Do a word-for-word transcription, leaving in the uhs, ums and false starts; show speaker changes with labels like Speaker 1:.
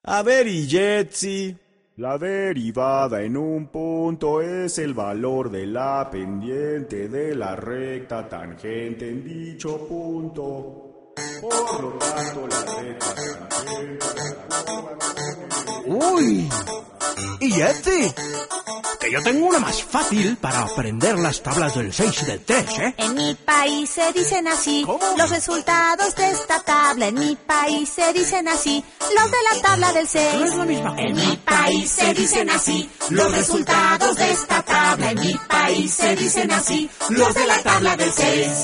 Speaker 1: A ver, y Jetsi.
Speaker 2: La derivada en un punto es el valor de la pendiente de la recta tangente en dicho punto. Por lo tanto, la recta tangente...
Speaker 3: ¡Uy! ¿Y Jetsi? Que yo tengo una más fácil para aprender las tablas del seis y del tres, ¿eh?
Speaker 4: En mi país se dicen así.
Speaker 3: ¿Cómo?
Speaker 4: Los resultados de esta tabla. En mi país se dicen así. Los de la tabla del seis.
Speaker 3: No es la misma cosa.
Speaker 4: En mi país se dicen así. Los resultados de esta tabla. En mi país se dicen así. Los de la tabla del seis.